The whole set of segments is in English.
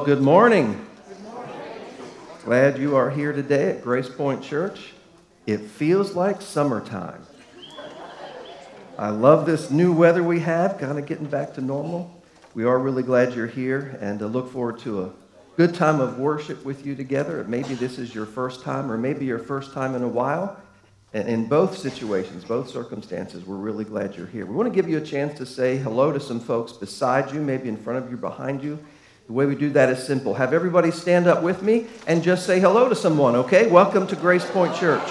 good morning. Glad you are here today at Grace Point Church. It feels like summertime. I love this new weather we have, kind of getting back to normal. We are really glad you're here and look forward to a good time of worship with you together. Maybe this is your first time or maybe your first time in a while. And in both situations, both circumstances, we're really glad you're here. We want to give you a chance to say hello to some folks beside you, maybe in front of you, behind you. The way we do that is simple. Have everybody stand up with me and just say hello to someone, okay? Welcome to Grace Point Church.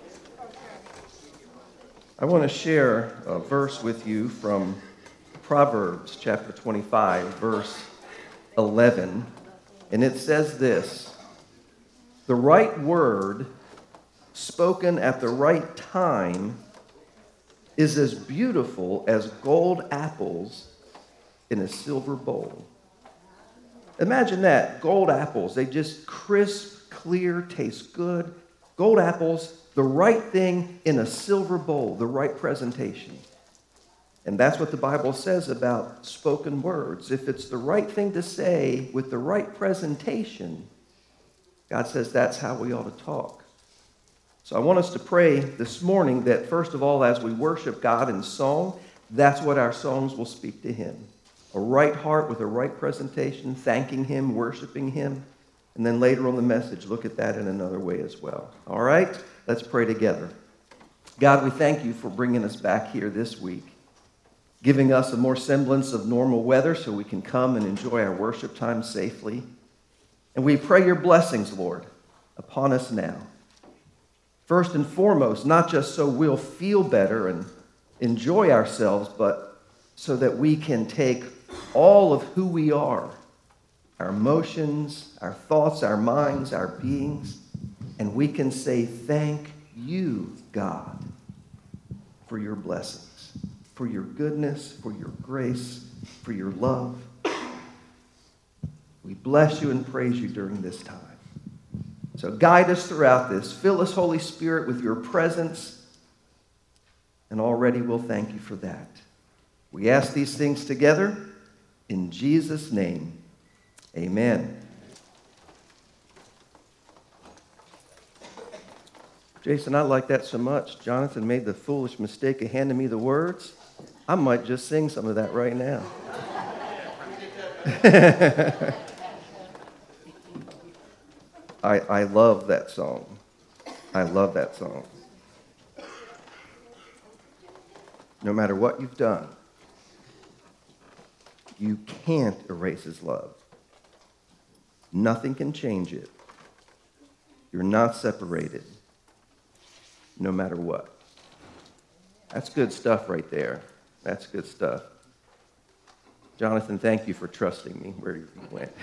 I want to share a verse with you from Proverbs chapter 25, verse 11. And it says this: the right word spoken at the right time is as beautiful as gold apples in a silver bowl. Imagine that, gold apples. They just crisp, clear, taste good. Gold apples, the right thing in a silver bowl, the right presentation. And that's what the Bible says about spoken words. If it's the right thing to say with the right presentation, God says that's how we ought to talk. So I want us to pray this morning that, first of all, as we worship God in song, that's what our songs will speak to Him. A right heart with a right presentation, thanking Him, worshiping Him. And then later on the message, look at that in another way as well. All right? Let's pray together. God, we thank you for bringing us back here this week, giving us a more semblance of normal weather so we can come and enjoy our worship time safely. And we pray your blessings, Lord, upon us now. First and foremost, not just so we'll feel better and enjoy ourselves, but so that we can take all of who we are, our emotions, our thoughts, our minds, our beings, and we can say, thank you, God, for your blessings, for your goodness, for your grace, for your love. We bless you and praise you during this time. So guide us throughout this. Fill us, Holy Spirit, with your presence. And already we'll thank you for that. We ask these things together in Jesus' name. Amen. Jason, I like that so much. Jonathan made the foolish mistake of handing me the words. I might just sing some of that right now. I love that song. I love that song. No matter what you've done, you can't erase his love. Nothing can change it. You're not separated, no matter what. That's good stuff right there. That's good stuff. Jonathan, thank you for trusting me where you went.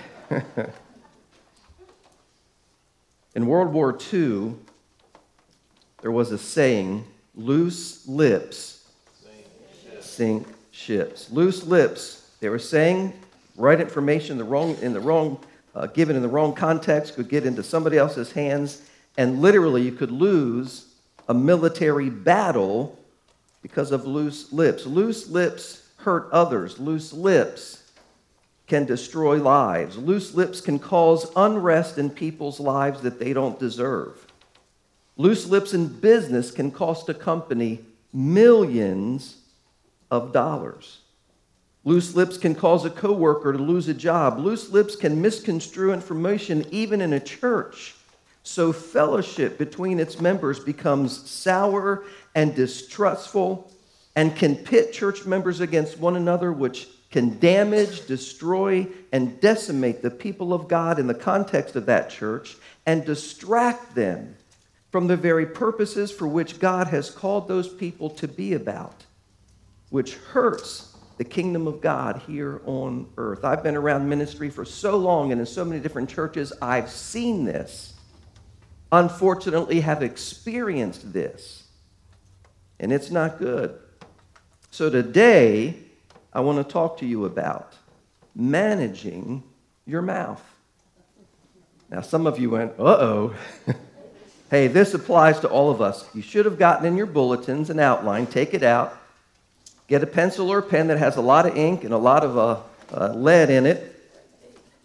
In World War II, there was a saying, loose lips sink ships. Loose lips, they were saying, right information given in the wrong context could get into somebody else's hands, and literally you could lose a military battle because of loose lips. Loose lips hurt others. Loose lips can destroy lives. Loose lips can cause unrest in people's lives that they don't deserve. Loose lips in business can cost a company millions of dollars. Loose lips can cause a coworker to lose a job. Loose lips can misconstrue information even in a church. So fellowship between its members becomes sour and distrustful and can pit church members against one another, which can damage, destroy, and decimate the people of God in the context of that church and distract them from the very purposes for which God has called those people to be about, which hurts the kingdom of God here on earth. I've been around ministry for so long and in so many different churches, I've seen this. Unfortunately, have experienced this, and it's not good. So today, I want to talk to you about managing your mouth. Now, some of you went, uh-oh. Hey, this applies to all of us. You should have gotten in your bulletins an outline, take it out, get a pencil or a pen that has a lot of ink and a lot of lead in it,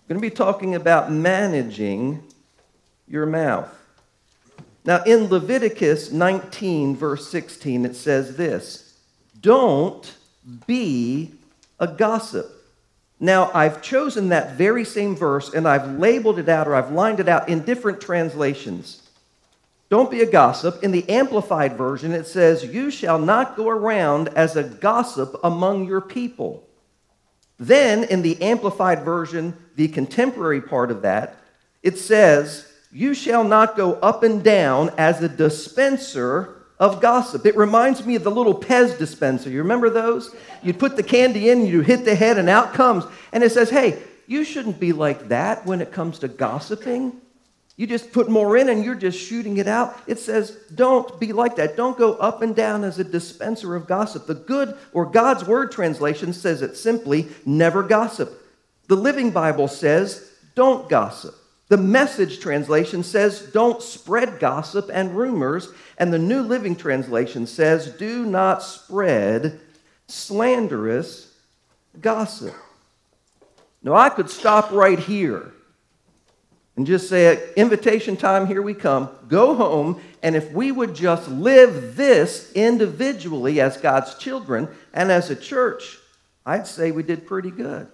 I'm going to be talking about managing your mouth. Now, in Leviticus 19, verse 16, it says this: don't be a gossip. Now, I've chosen that very same verse and I've labeled it out, or I've lined it out in different translations. Don't be a gossip. In the Amplified Version, it says, you shall not go around as a gossip among your people. Then, in the Amplified Version, the contemporary part of that, it says, you shall not go up and down as a dispenser of gossip. It reminds me of the little Pez dispenser. You remember those? You'd put the candy in, you hit the head, and out comes. And it says, hey, you shouldn't be like that when it comes to gossiping. You just put more in and you're just shooting it out. It says, don't be like that. Don't go up and down as a dispenser of gossip. The Good or God's Word translation says it simply, never gossip. The Living Bible says, don't gossip. The Message translation says, don't spread gossip and rumors. And the New Living Translation says, do not spread slanderous gossip. Now, I could stop right here and just say, invitation time, here we come. Go home, and if we would just live this individually as God's children and as a church, I'd say we did pretty good.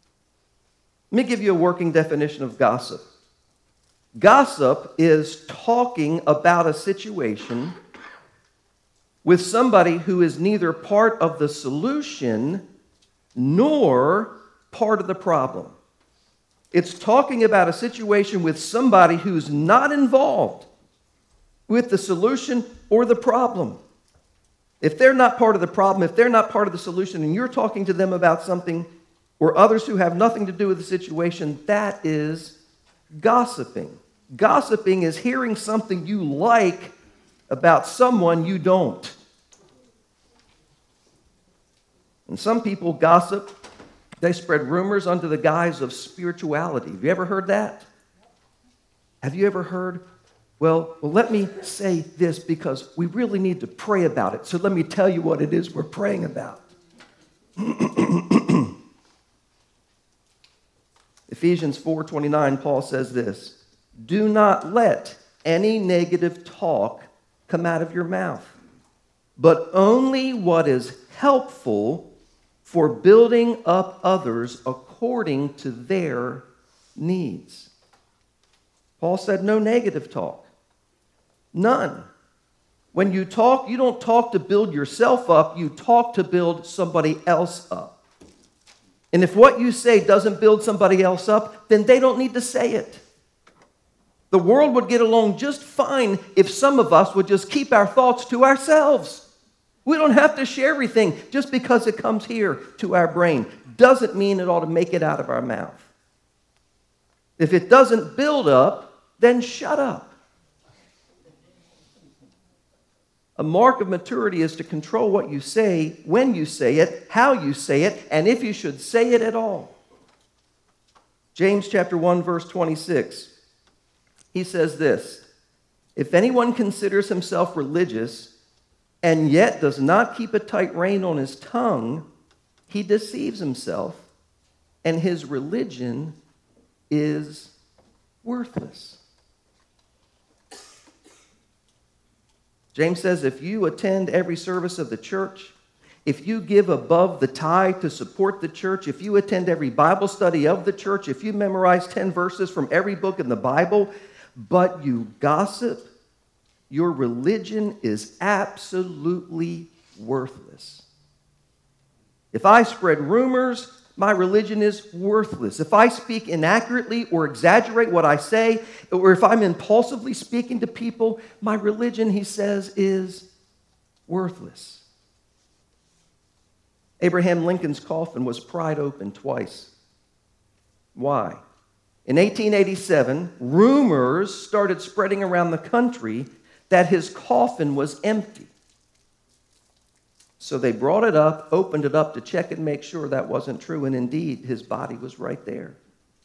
Let me give you a working definition of gossip. Gossip is talking about a situation with somebody who is neither part of the solution nor part of the problem. It's talking about a situation with somebody who's not involved with the solution or the problem. If they're not part of the problem, if they're not part of the solution, and you're talking to them about something or others who have nothing to do with the situation, that is gossiping. Gossiping is hearing something you like about someone you don't. And some people gossip. They spread rumors under the guise of spirituality. Have you ever heard that? Have you ever heard, well, let me say this because we really need to pray about it. So let me tell you what it is we're praying about. Ephesians 4:29, Paul says this: do not let any negative talk come out of your mouth, but only what is helpful for building up others according to their needs. Paul said no negative talk. None. When you talk, you don't talk to build yourself up, you talk to build somebody else up. And if what you say doesn't build somebody else up, then they don't need to say it. The world would get along just fine if some of us would just keep our thoughts to ourselves. We don't have to share everything. Just because it comes here to our brain doesn't mean it ought to make it out of our mouth. If it doesn't build up, then shut up. A mark of maturity is to control what you say, when you say it, how you say it, and if you should say it at all. James chapter 1, verse 26. He says this: if anyone considers himself religious and yet does not keep a tight rein on his tongue, he deceives himself, and his religion is worthless. James says if you attend every service of the church, if you give above the tithe to support the church, if you attend every Bible study of the church, if you memorize 10 verses from every book in the Bible, but you gossip, your religion is absolutely worthless. If I spread rumors, my religion is worthless. If I speak inaccurately or exaggerate what I say, or if I'm impulsively speaking to people, my religion, he says, is worthless. Abraham Lincoln's coffin was pried open twice. Why? In 1887, rumors started spreading around the country that his coffin was empty. So they brought it up, opened it up to check and make sure that wasn't true, and indeed, his body was right there.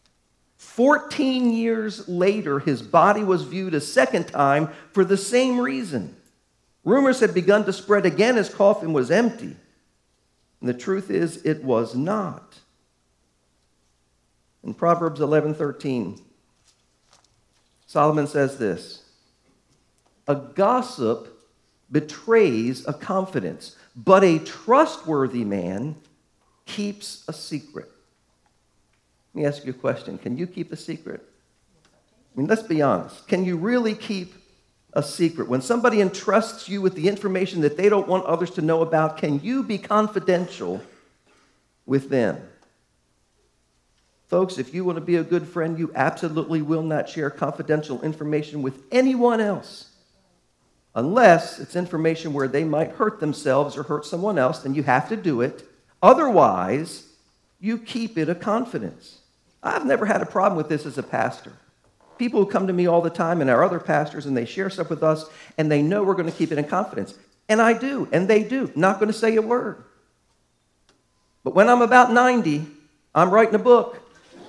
14 years later, his body was viewed a second time for the same reason. Rumors had begun to spread again his coffin was empty. And the truth is, it was not. In Proverbs 11:13, Solomon says this: a gossip betrays a confidence, but a trustworthy man keeps a secret. Let me ask you a question. Can you keep a secret? I mean, let's be honest. Can you really keep a secret? When somebody entrusts you with the information that they don't want others to know about, can you be confidential with them? Folks, if you want to be a good friend, you absolutely will not share confidential information with anyone else. Unless it's information where they might hurt themselves or hurt someone else, then you have to do it. Otherwise, you keep it a confidence. I've never had a problem with this as a pastor. People who come to me all the time and our other pastors, and they share stuff with us, and they know we're going to keep it in confidence. And I do, and they do. Not going to say a word. But when I'm about 90, I'm writing a book.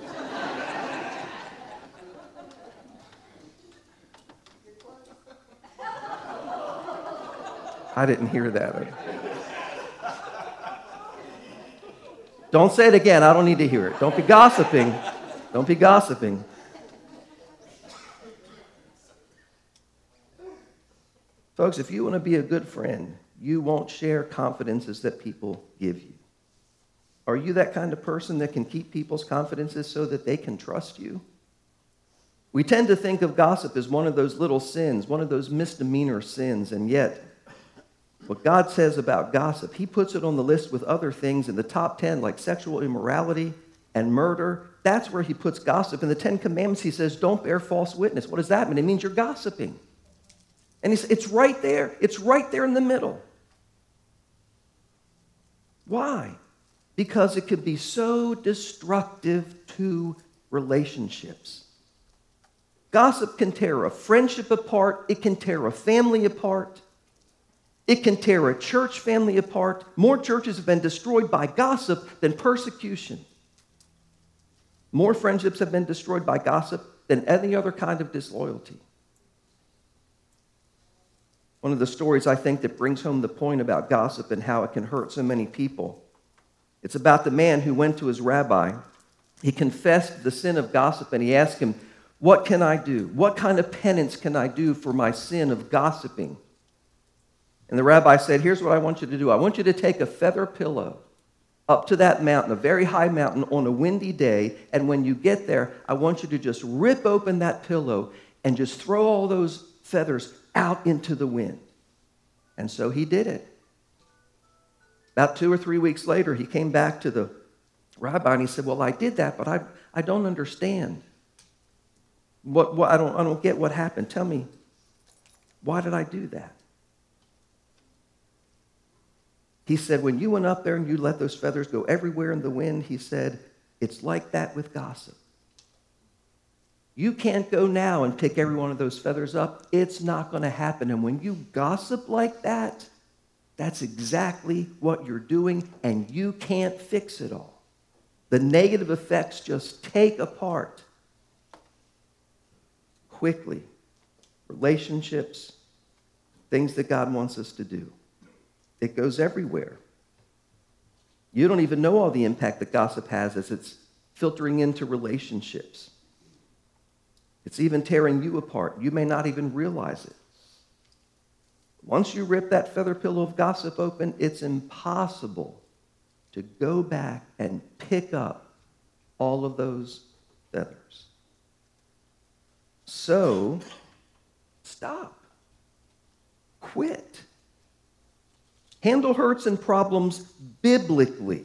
I didn't hear that. Don't say it again. I don't need to hear it. Don't be gossiping. Don't be gossiping. Folks, if you want to be a good friend, you won't share confidences that people give you. Are you that kind of person that can keep people's confidences so that they can trust you? We tend to think of gossip as one of those little sins, one of those misdemeanor sins, and yet what God says about gossip, he puts it on the list with other things in the top 10, like sexual immorality and murder. That's where he puts gossip. In the 10 Commandments, he says, don't bear false witness. What does that mean? It means you're gossiping. And it's right there. It's right there in the middle. Why? Because it could be so destructive to relationships. Gossip can tear a friendship apart. It can tear a family apart. It can tear a church family apart. More churches have been destroyed by gossip than persecution. More friendships have been destroyed by gossip than any other kind of disloyalty. One of the stories I think that brings home the point about gossip and how it can hurt so many people, it's about the man who went to his rabbi. He confessed the sin of gossip and he asked him, what can I do? What kind of penance can I do for my sin of gossiping? And the rabbi said, here's what I want you to do. I want you to take a feather pillow up to that mountain, a very high mountain, on a windy day. And when you get there, I want you to just rip open that pillow and just throw all those feathers out into the wind. And so he did it. About 2 or 3 weeks later, he came back to the rabbi and he said, well, I did that, but I don't understand. I don't get what happened. Tell me, why did I do that? He said, when you went up there and you let those feathers go everywhere in the wind, he said, it's like that with gossip. You can't go now and pick every one of those feathers up. It's not going to happen. And when you gossip like that, that's exactly what you're doing, and you can't fix it all. The negative effects just take apart quickly relationships, things that God wants us to do. It goes everywhere. You don't even know all the impact that gossip has as it's filtering into relationships. It's even tearing you apart. You may not even realize it. Once you rip that feather pillow of gossip open, it's impossible to go back and pick up all of those feathers. So, stop. Quit. Handle hurts and problems biblically.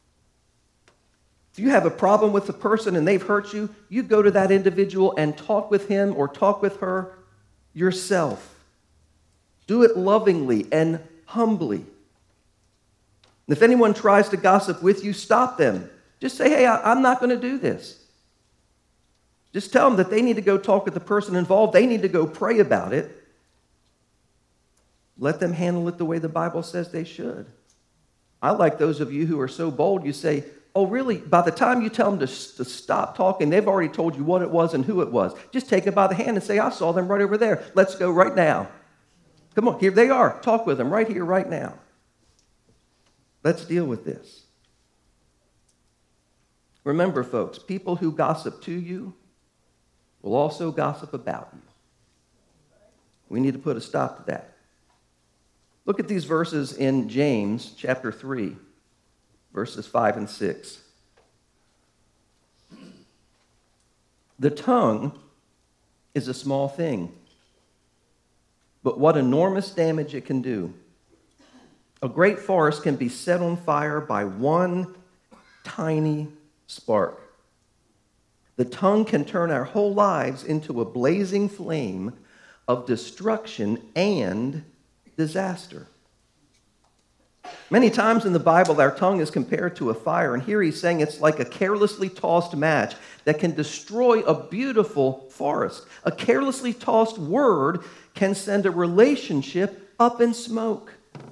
If you have a problem with a person and they've hurt you, you go to that individual and talk with him or talk with her yourself. Do it lovingly and humbly. And if anyone tries to gossip with you, stop them. Just say, hey, I'm not going to do this. Just tell them that they need to go talk with the person involved. They need to go pray about it. Let them handle it the way the Bible says they should. I like those of you who are so bold, you say, oh, really? By the time you tell them to stop talking, they've already told you what it was and who it was. Just take them by the hand and say, I saw them right over there. Let's go right now. Come on, here they are. Talk with them right here, right now. Let's deal with this. Remember, folks, people who gossip to you will also gossip about you. We need to put a stop to that. Look at these verses in James chapter 3, verses 5 and 6. The tongue is a small thing, but what enormous damage it can do. A great forest can be set on fire by one tiny spark. The tongue can turn our whole lives into a blazing flame of destruction and disaster. Many times in the Bible, our tongue is compared to a fire, and here he's saying it's like a carelessly tossed match that can destroy a beautiful forest. A carelessly tossed word can send a relationship up in smoke.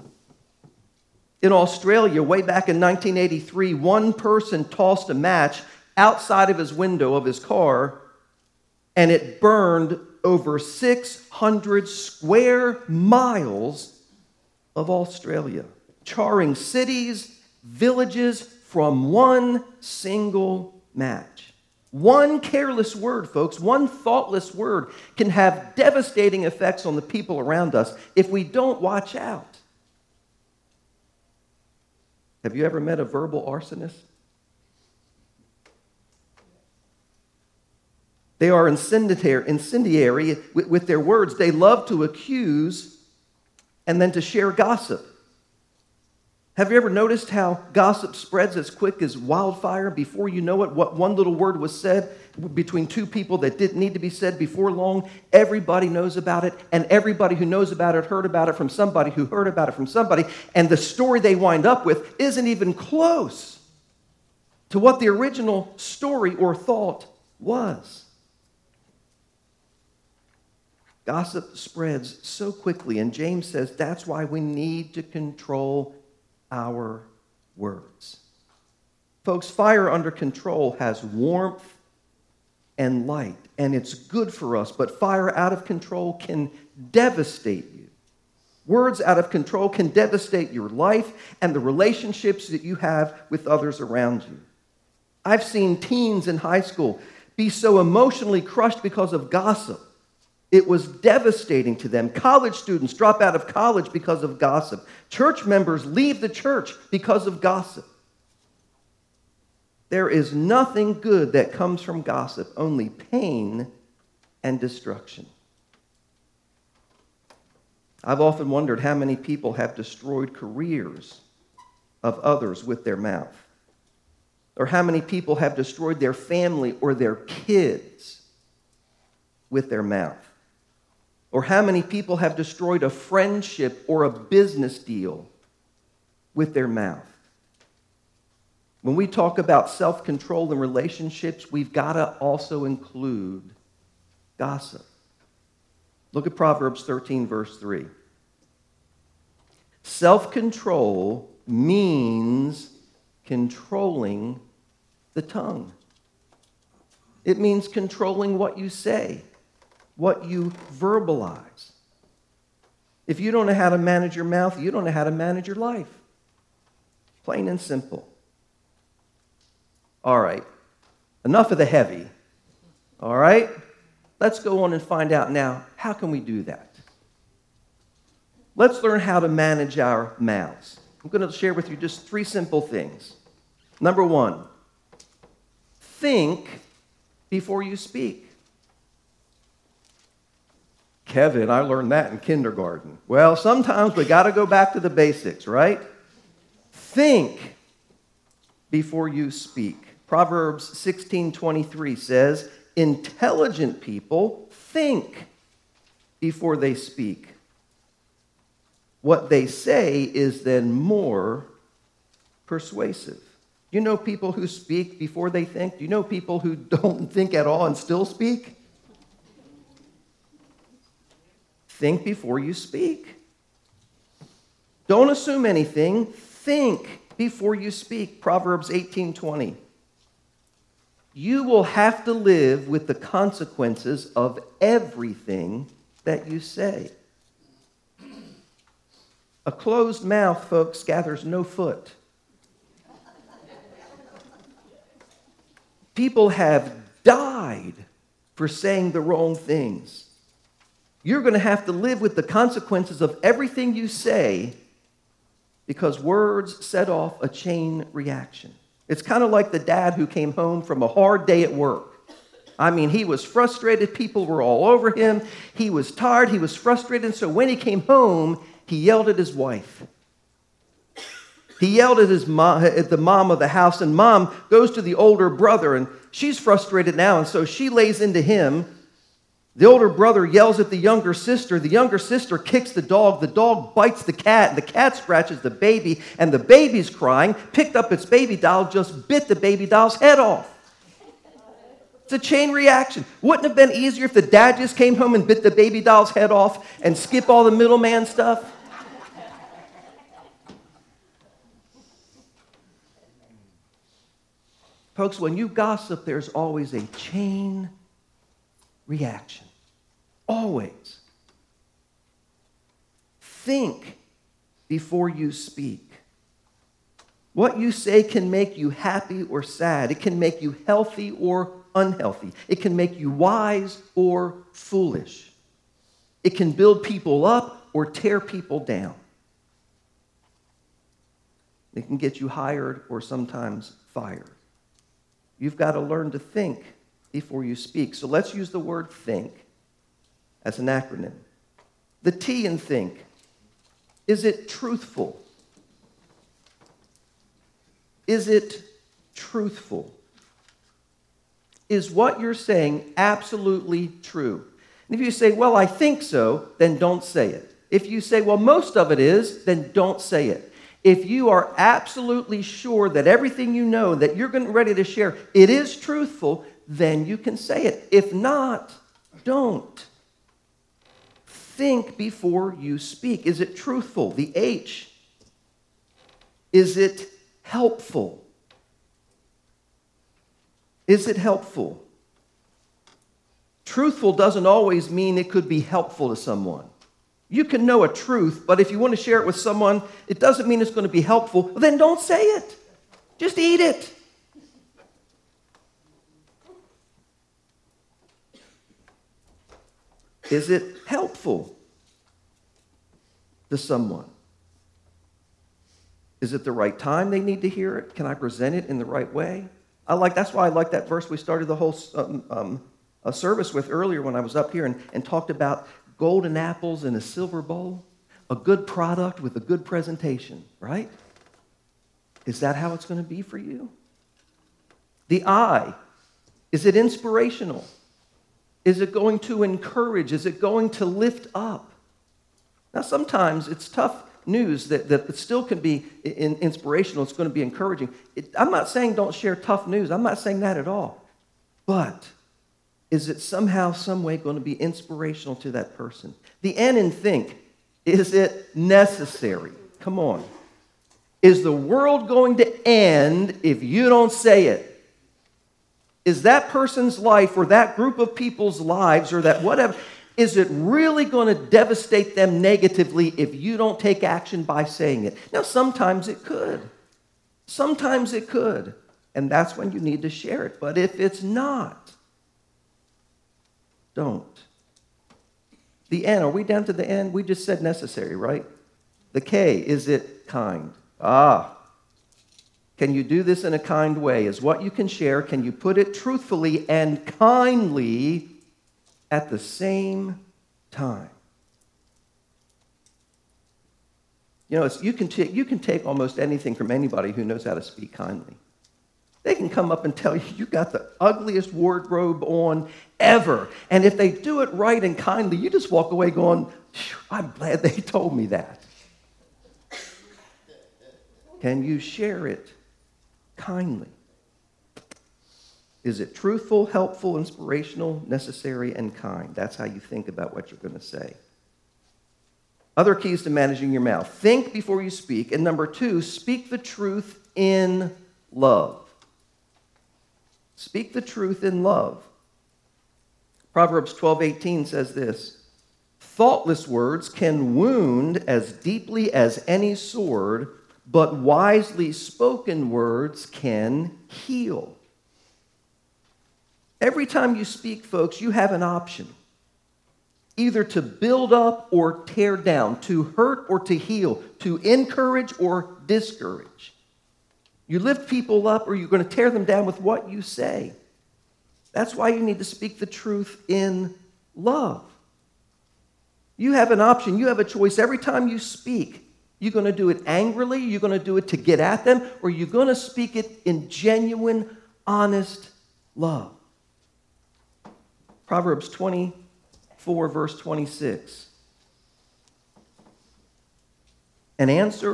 In Australia, way back in 1983, one person tossed a match outside of his window of his car, and it burned over 600 square miles of Australia, charring cities, villages from one single match. One careless word, folks, one thoughtless word can have devastating effects on the people around us if we don't watch out. Have you ever met a verbal arsonist? They are incendiary with their words. They love to accuse and then to share gossip. Have you ever noticed how gossip spreads as quick as wildfire? Before you know it, what one little word was said between two people that didn't need to be said before long, everybody knows about it, and everybody who knows about it heard about it from somebody who heard about it from somebody, and the story they wind up with isn't even close to what the original story or thought was. Gossip spreads so quickly, and James says that's why we need to control our words. Folks, fire under control has warmth and light, and it's good for us, but fire out of control can devastate you. Words out of control can devastate your life and the relationships that you have with others around you. I've seen teens in high school be so emotionally crushed because of gossip. It was devastating to them. College students drop out of college because of gossip. Church members leave the church because of gossip. There is nothing good that comes from gossip, only pain and destruction. I've often wondered how many people have destroyed careers of others with their mouth, or how many people have destroyed their family or their kids with their mouth. Or how many people have destroyed a friendship or a business deal with their mouth. When we talk about self-control in relationships, we've got to also include gossip. Look at Proverbs 13, verse 3. Self-control means controlling the tongue. It means controlling what you say, what you verbalize. If you don't know how to manage your mouth, you don't know how to manage your life. Plain and simple. All right, enough of the heavy. All right, let's go on and find out now, how can we do that? Let's learn how to manage our mouths. I'm going to share with you just 3 simple things. Number 1, think before you speak. Kevin, I learned that in kindergarten. Well, sometimes we got to go back to the basics, right? Think before you speak. Proverbs 16:23 says, intelligent people think before they speak. What they say is then more persuasive. You know people who speak before they think? Do you know people who don't think at all and still speak? Think before you speak. Don't assume anything. Think before you speak. Proverbs 18:20. You will have to live with the consequences of everything that you say. A closed mouth, folks, gathers no foot. People have died for saying the wrong things. You're going to have to live with the consequences of everything you say because words set off a chain reaction. It's kind of like the dad who came home from a hard day at work. I mean, he was frustrated. People were all over him. He was tired. He was frustrated. And so when he came home, he yelled at his wife. He yelled at his mom, at the mom of the house, and mom goes to the older brother, and she's frustrated now, and so she lays into him. The older brother yells at the younger sister. The younger sister kicks the dog bites the cat, and the cat scratches the baby, and the baby's crying, picked up its baby doll, just bit the baby doll's head off. It's a chain reaction. Wouldn't it have been easier if the dad just came home and bit the baby doll's head off and skip all the middleman stuff? Folks, when you gossip, there's always a chain reaction. Always. Think before you speak. What you say can make you happy or sad. It can make you healthy or unhealthy. It can make you wise or foolish. It can build people up or tear people down. It can get you hired or sometimes fired. You've got to learn to think before you speak. So let's use the word think as an acronym. The T in think. Is it truthful? Is it truthful? Is what you're saying absolutely true? And if you say, well, I think so, then don't say it. If you say, well, most of it is, then don't say it. If you are absolutely sure that everything you know that you're ready to share, it is truthful, then you can say it. If not, don't. Think before you speak. Is it truthful? The H. Is it helpful? Is it helpful? Truthful doesn't always mean it could be helpful to someone. You can know a truth, but if you want to share it with someone, it doesn't mean it's going to be helpful. Well, then don't say it. Just eat it. Is it helpful to someone? Is it the right time they need to hear it? Can I present it in the right way? That's why I like that verse we started the whole service with earlier when I was up here and talked about golden apples in a silver bowl, a good product with a good presentation, right? Is that how it's going to be for you? The I, is it inspirational? Is it going to encourage? Is it going to lift up? Now, sometimes it's tough news that still can be inspirational. It's going to be encouraging. I'm not saying don't share tough news. I'm not saying that at all. But is it somehow, some way going to be inspirational to that person? The N in think, is it necessary? Come on. Is the world going to end if you don't say it? Is that person's life or that group of people's lives or that whatever, is it really going to devastate them negatively if you don't take action by saying it? Now, sometimes it could. Sometimes it could. And that's when you need to share it. But if it's not, don't. The N, are we down to the N? We just said necessary, right? The K, is it kind? Can you do this in a kind way? Is what you can share, can you put it truthfully and kindly at the same time? You know, you can take almost anything from anybody who knows how to speak kindly. They can come up and tell you, you got the ugliest wardrobe on ever. And if they do it right and kindly, you just walk away going, I'm glad they told me that. Can you share it kindly? Is it truthful, helpful, inspirational, necessary, and kind? That's how you think about what you're going to say. Other keys to managing your mouth. Think before you speak. And number 2, speak the truth in love. Speak the truth in love. Proverbs 12:18 says this: thoughtless words can wound as deeply as any sword, but wisely spoken words can heal. Every time you speak, folks, you have an option. Either to build up or tear down, to hurt or to heal, to encourage or discourage. You lift people up or you're going to tear them down with what you say. That's why you need to speak the truth in love. You have an option. You have a choice. Every time you speak, you're going to do it angrily, you're going to do it to get at them, or you're going to speak it in genuine, honest love. Proverbs 24, verse 26. An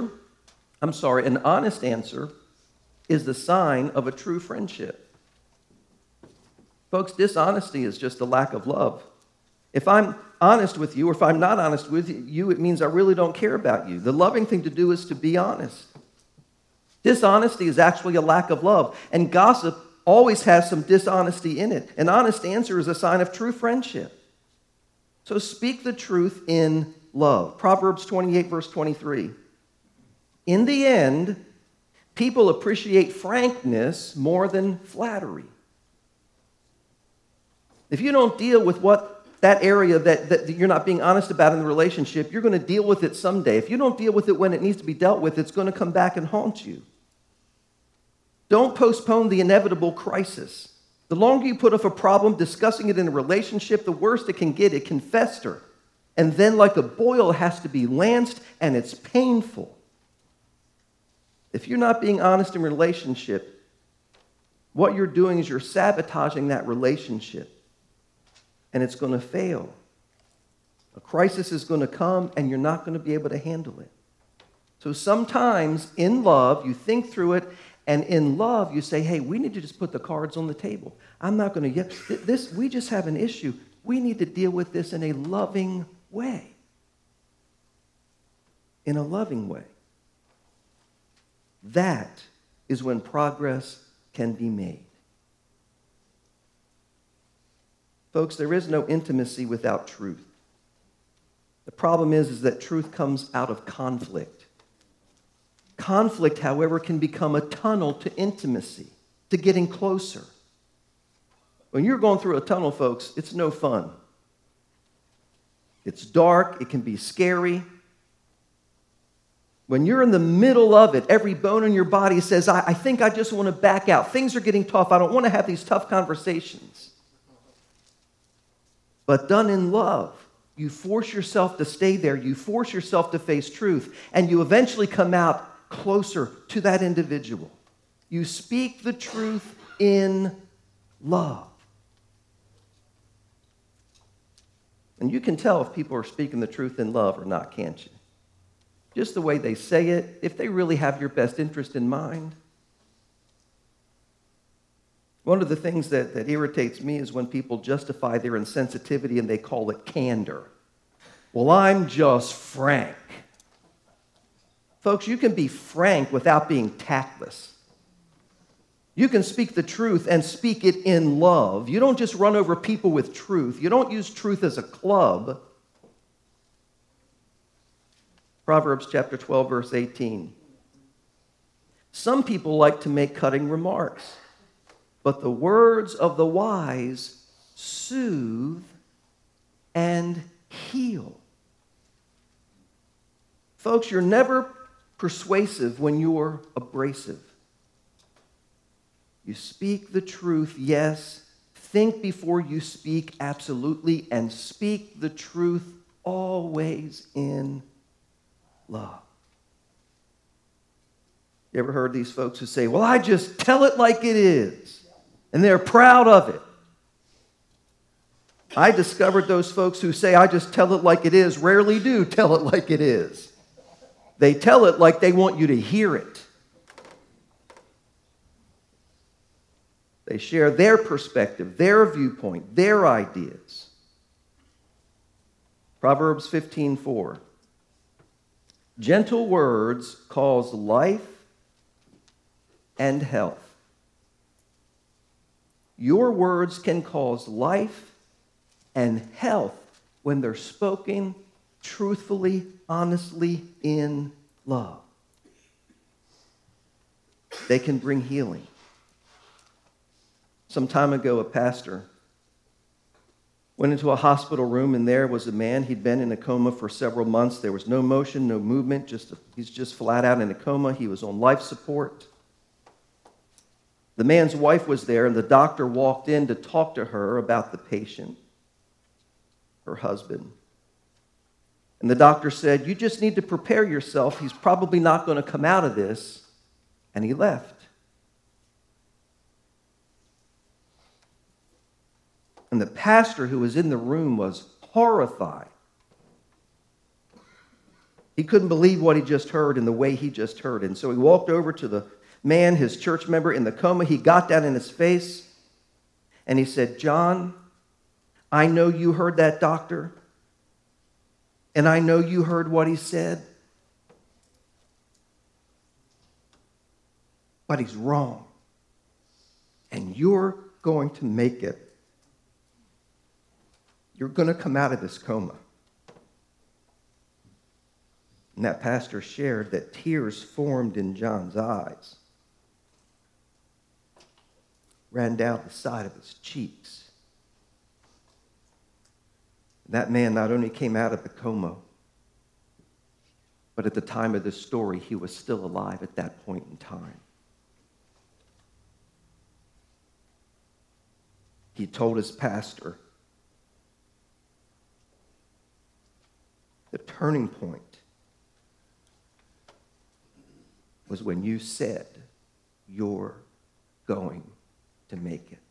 honest answer is the sign of a true friendship. Folks, dishonesty is just a lack of love. If I'm honest with you, or if I'm not honest with you, it means I really don't care about you. The loving thing to do is to be honest. Dishonesty is actually a lack of love, and gossip always has some dishonesty in it. An honest answer is a sign of true friendship. So speak the truth in love. Proverbs 28, verse 23. In the end, people appreciate frankness more than flattery. If you don't deal with that area that you're not being honest about in the relationship, you're going to deal with it someday. If you don't deal with it when it needs to be dealt with, it's going to come back and haunt you. Don't postpone the inevitable crisis. The longer you put off a problem, discussing it in a relationship, the worse it can get. It can fester. And then like a boil, it has to be lanced, and it's painful. If you're not being honest in a relationship, what you're doing is you're sabotaging that relationship. And it's going to fail. A crisis is going to come, and you're not going to be able to handle it. So sometimes in love, you think through it, and in love, you say, hey, we need to just put the cards on the table. I'm not going to, we just have an issue. We need to deal with this in a loving way. In a loving way. That is when progress can be made. Folks, there is no intimacy without truth. The problem is that truth comes out of conflict. Conflict, however, can become a tunnel to intimacy, to getting closer. When you're going through a tunnel, folks, it's no fun. It's dark. It can be scary. When you're in the middle of it, every bone in your body says, I think I just want to back out. Things are getting tough. I don't want to have these tough conversations. But done in love, you force yourself to stay there. You force yourself to face truth. And you eventually come out closer to that individual. You speak the truth in love. And you can tell if people are speaking the truth in love or not, can't you? Just the way they say it, if they really have your best interest in mind. One of the things that irritates me is when people justify their insensitivity and they call it candor. Well, I'm just frank. Folks, you can be frank without being tactless. You can speak the truth and speak it in love. You don't just run over people with truth. You don't use truth as a club. Proverbs chapter 12, verse 18. Some people like to make cutting remarks, but the words of the wise soothe and heal. Folks, you're never persuasive when you're abrasive. You speak the truth, yes. Think before you speak, absolutely. And speak the truth always in love. You ever heard these folks who say, well, I just tell it like it is. And they're proud of it. I discovered those folks who say, I just tell it like it is, rarely do tell it like it is. They tell it like they want you to hear it. They share their perspective, their viewpoint, their ideas. Proverbs 15:4. Gentle words cause life and health. Your words can cause life and health when they're spoken truthfully, honestly, in love. They can bring healing. Some time ago, a pastor went into a hospital room, and there was a man. He'd been in a coma for several months. There was no motion, no movement. He's just flat out in a coma. He was on life support. The man's wife was there, and the doctor walked in to talk to her about the patient, her husband. And the doctor said, "You just need to prepare yourself. He's probably not going to come out of this." And he left. And the pastor who was in the room was horrified. He couldn't believe what he just heard and the way he just heard. And so he walked over to the man, his church member in the coma. He got down in his face and he said, "John, I know you heard that doctor. And I know you heard what he said. But he's wrong. And you're going to make it. You're going to come out of this coma." And that pastor shared that tears formed in John's eyes, ran down the side of his cheeks. That man not only came out of the coma, but at the time of this story, he was still alive at that point in time. He told his pastor, the turning point was when you said, "You're going to make it."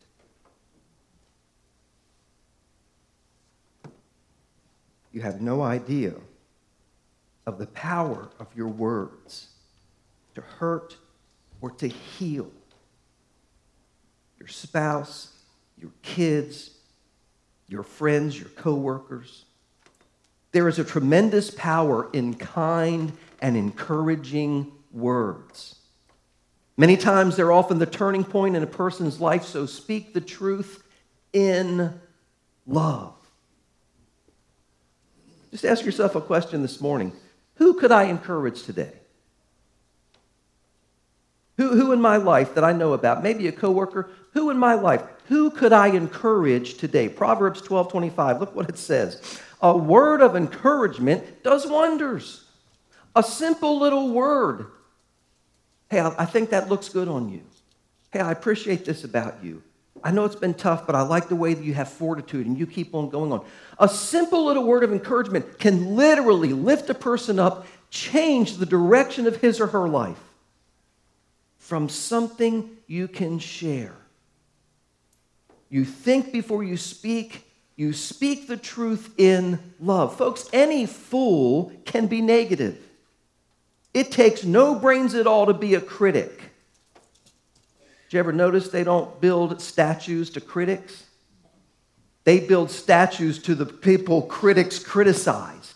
You have no idea of the power of your words to hurt or to heal your spouse, your kids, your friends, your coworkers. There is a tremendous power in kind and encouraging words. Many times they're often the turning point in a person's life, so speak the truth in love. Just ask yourself a question this morning. Who could I encourage today? Who in my life that I know about, maybe a coworker, who in my life, who could I encourage today? Proverbs 12:25, look what it says. A word of encouragement does wonders. A simple little word. Hey, I think that looks good on you. Hey, I appreciate this about you. I know it's been tough, but I like the way that you have fortitude and you keep on going on. A simple little word of encouragement can literally lift a person up, change the direction of his or her life from something you can share. You think before you speak the truth in love. Folks, any fool can be negative. It takes no brains at all to be a critic. Did you ever notice they don't build statues to critics? They build statues to the people critics criticized.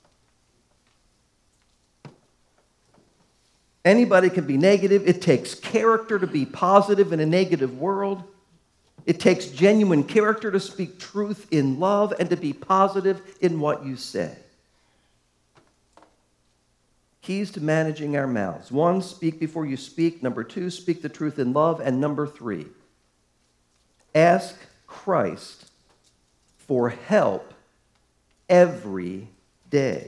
Anybody can be negative. It takes character to be positive in a negative world. It takes genuine character to speak truth in love and to be positive in what you say. Keys to managing our mouths. 1, speak before you speak. 2, speak the truth in love. And 3, ask Christ for help every day.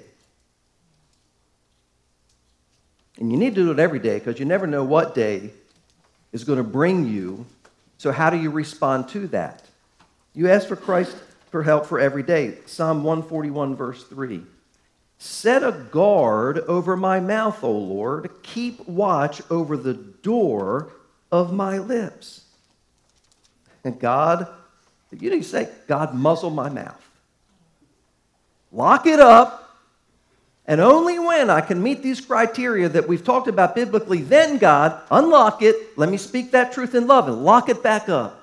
And you need to do it every day because you never know what day is going to bring you. So how do you respond to that? You ask for Christ for help for every day. Psalm 141, verse 3. Set a guard over my mouth, O Lord. Keep watch over the door of my lips. And God, you didn't say, God, muzzle my mouth. Lock it up. And only when I can meet these criteria that we've talked about biblically, then God, unlock it. Let me speak that truth in love and lock it back up.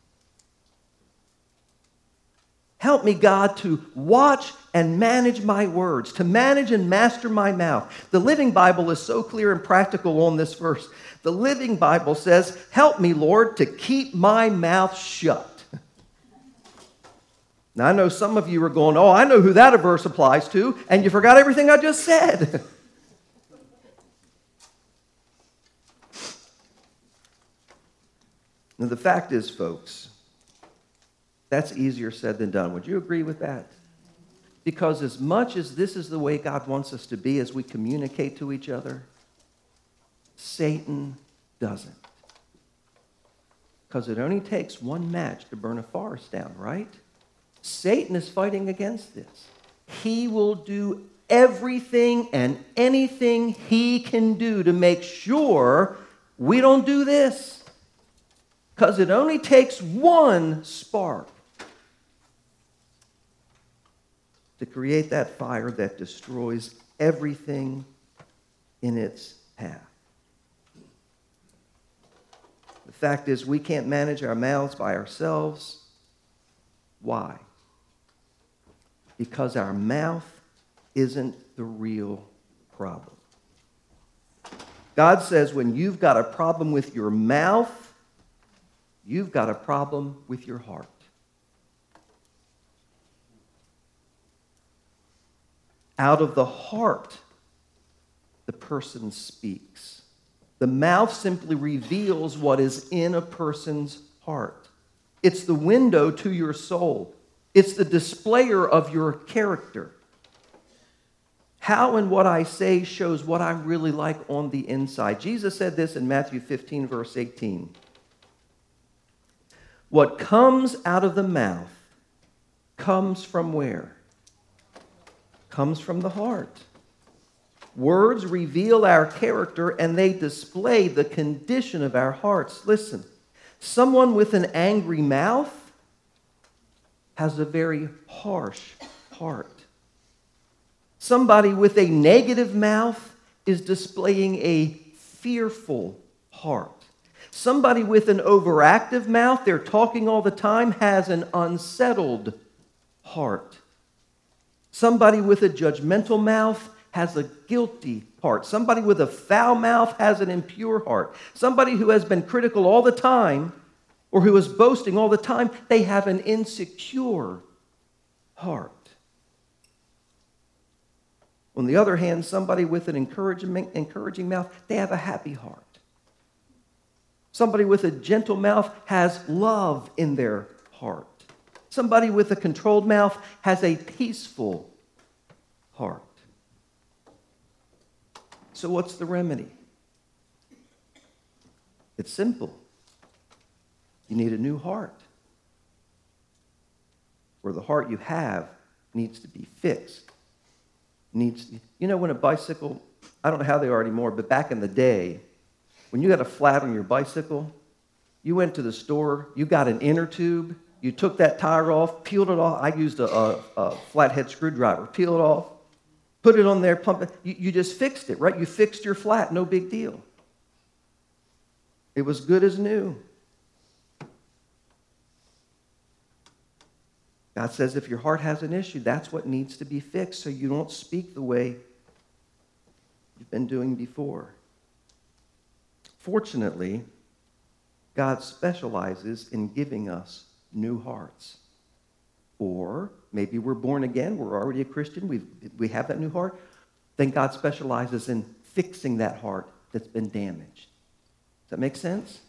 Help me, God, to watch and manage my words, to manage and master my mouth. The Living Bible is so clear and practical on this verse. The Living Bible says, help me, Lord, to keep my mouth shut. Now, I know some of you are going, oh, I know who that verse applies to, and you forgot everything I just said. Now, the fact is, folks, that's easier said than done. Would you agree with that? Because as much as this is the way God wants us to be as we communicate to each other, Satan doesn't. Because it only takes one match to burn a forest down, right? Satan is fighting against this. He will do everything and anything he can do to make sure we don't do this. Because it only takes one spark to create that fire that destroys everything in its path. The fact is, we can't manage our mouths by ourselves. Why? Because our mouth isn't the real problem. God says when you've got a problem with your mouth, you've got a problem with your heart. Out of the heart, the person speaks. The mouth simply reveals what is in a person's heart. It's the window to your soul. It's the displayer of your character. How and what I say shows what I'm really like on the inside. Jesus said this in Matthew 15, verse 18. What comes out of the mouth comes from where? Comes from the heart. Words reveal our character and they display the condition of our hearts. Listen, someone with an angry mouth has a very harsh heart. Somebody with a negative mouth is displaying a fearful heart. Somebody with an overactive mouth, they're talking all the time, has an unsettled heart. Somebody with a judgmental mouth has a guilty heart. Somebody with a foul mouth has an impure heart. Somebody who has been critical all the time or who is boasting all the time, they have an insecure heart. On the other hand, somebody with an encouraging mouth, they have a happy heart. Somebody with a gentle mouth has love in their heart. Somebody with a controlled mouth has a peaceful heart. So what's the remedy? It's simple. You need a new heart. Or the heart you have needs to be fixed. You know, when a bicycle, I don't know how they are anymore, but back in the day, when you got a flat on your bicycle, you went to the store, you got an inner tube, you took that tire off, peeled it off. I used a flathead screwdriver, peel it off, put it on there, pump it. You just fixed it, right? You fixed your flat, no big deal. It was good as new. God says if your heart has an issue, that's what needs to be fixed so you don't speak the way you've been doing before. Fortunately, God specializes in giving us new hearts. Or maybe we're born again, we're already a Christian, we have that new heart. Then God specializes in fixing that heart that's been damaged. Does that make sense?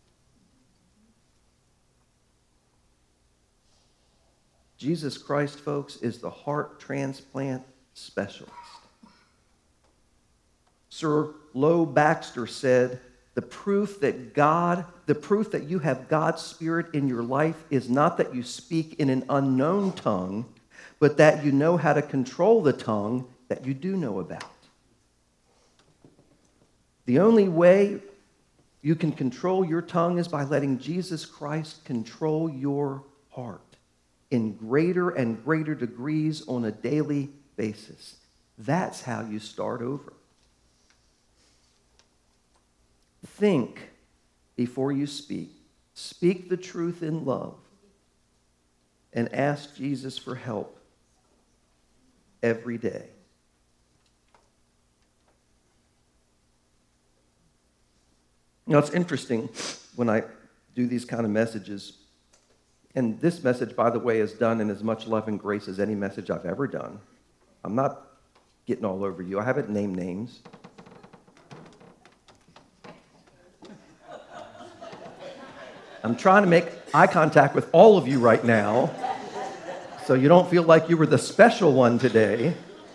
Jesus Christ, folks, is the heart transplant specialist. Sir Low Baxter said, the proof that you have God's Spirit in your life is not that you speak in an unknown tongue, but that you know how to control the tongue that you do know about. The only way you can control your tongue is by letting Jesus Christ control your heart in greater and greater degrees on a daily basis. That's how you start over. Think before you speak. Speak the truth in love. And ask Jesus for help every day. You know, it's interesting when I do these kind of messages, and this message, by the way, is done in as much love and grace as any message I've ever done. I'm not getting all over you. I haven't named names. I'm trying to make eye contact with all of you right now so you don't feel like you were the special one today.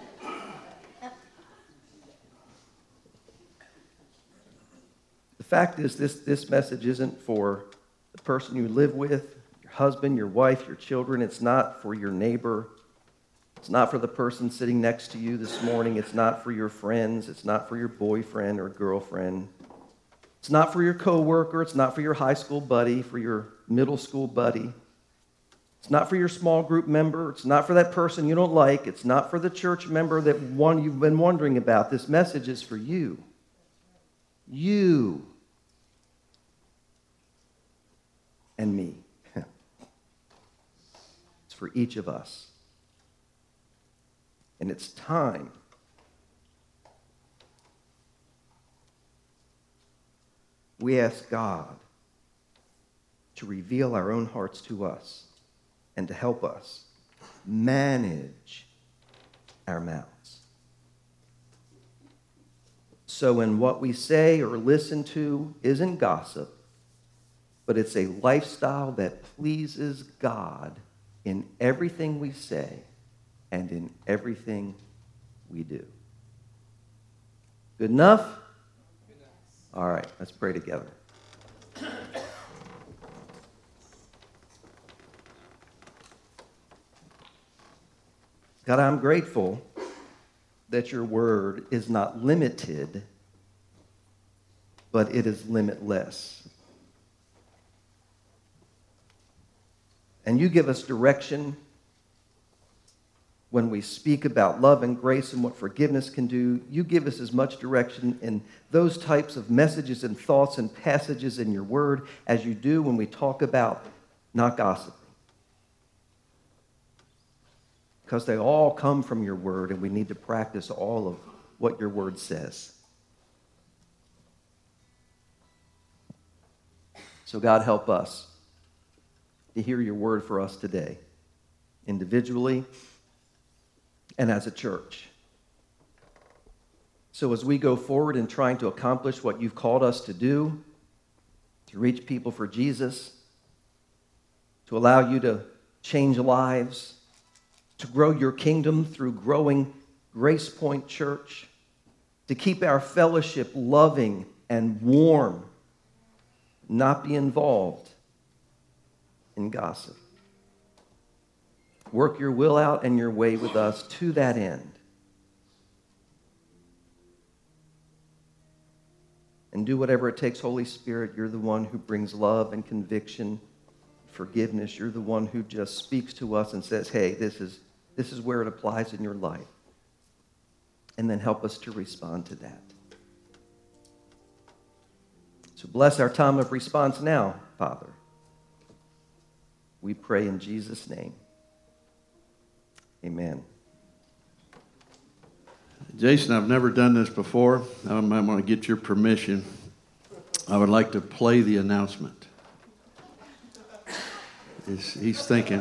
The fact is, this message isn't for the person you live with, your husband, your wife, your children. It's not for your neighbor. It's not for the person sitting next to you this morning. It's not for your friends. It's not for your boyfriend or girlfriend. It's not for your coworker. It's not for your high school buddy, for your middle school buddy. It's not for your small group member. It's not for that person you don't like. It's not for the church member that one you've been wondering about. This message is for you. You and me. It's for each of us. And it's time we ask God to reveal our own hearts to us and to help us manage our mouths. So when what we say or listen to isn't gossip, but it's a lifestyle that pleases God in everything we say and in everything we do. Good enough? All right, let's pray together. God, I'm grateful that your word is not limited, but it is limitless. And you give us direction when we speak about love and grace and what forgiveness can do. You give us as much direction in those types of messages and thoughts and passages in your word as you do when we talk about not gossiping. Because they all come from your word, and we need to practice all of what your word says. So God, help us to hear your word for us today, individually and as a church. So as we go forward in trying to accomplish what you've called us to do, to reach people for Jesus, to allow you to change lives, to grow your kingdom through growing Grace Point Church, to keep our fellowship loving and warm, not be involved in gossip. Work your will out and your way with us to that end. And do whatever it takes, Holy Spirit. You're the one who brings love and conviction, forgiveness. You're the one who just speaks to us and says, hey, this is where it applies in your life. And then help us to respond to that. So bless our time of response now, Father. We pray in Jesus' name. Amen. Jason, I've never done this before. I'm going to get your permission. I would like to play the announcement. He's thinking.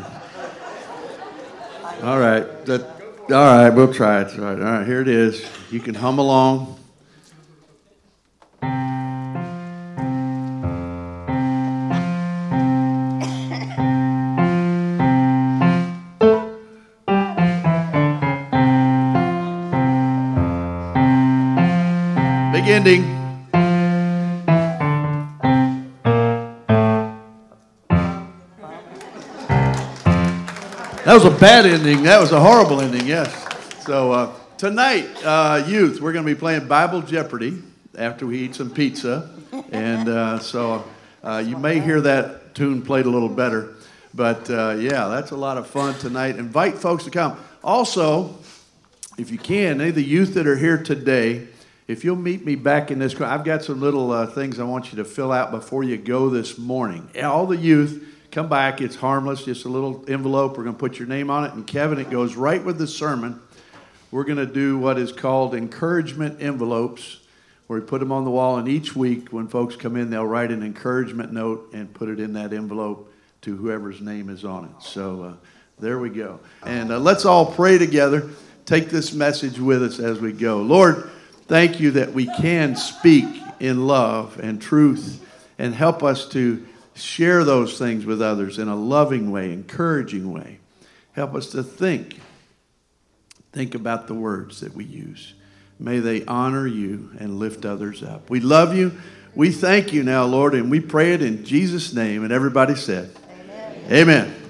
All right, we'll try it. All right, here it is. You can hum along. Big ending. That was a bad ending. That was a horrible ending, yes. So tonight, youth, we're going to be playing Bible Jeopardy after we eat some pizza. And so you may hear that tune played a little better. But yeah, that's a lot of fun tonight. Invite folks to come. Also, if you can, any of the youth that are here today, if you'll meet me back in this, I've got some little things I want you to fill out before you go this morning. All the youth, come back. It's harmless, just a little envelope. We're going to put your name on it. And Kevin, it goes right with the sermon. We're going to do what is called encouragement envelopes, where we put them on the wall. And each week when folks come in, they'll write an encouragement note and put it in that envelope to whoever's name is on it. So there we go. And let's all pray together. Take this message with us as we go. Lord, thank you that we can speak in love and truth, and help us to share those things with others in a loving way, encouraging way. Help us to think about the words that we use. May they honor you and lift others up. We love you. We thank you now, Lord, and we pray it in Jesus' name. And everybody said, Amen. Amen.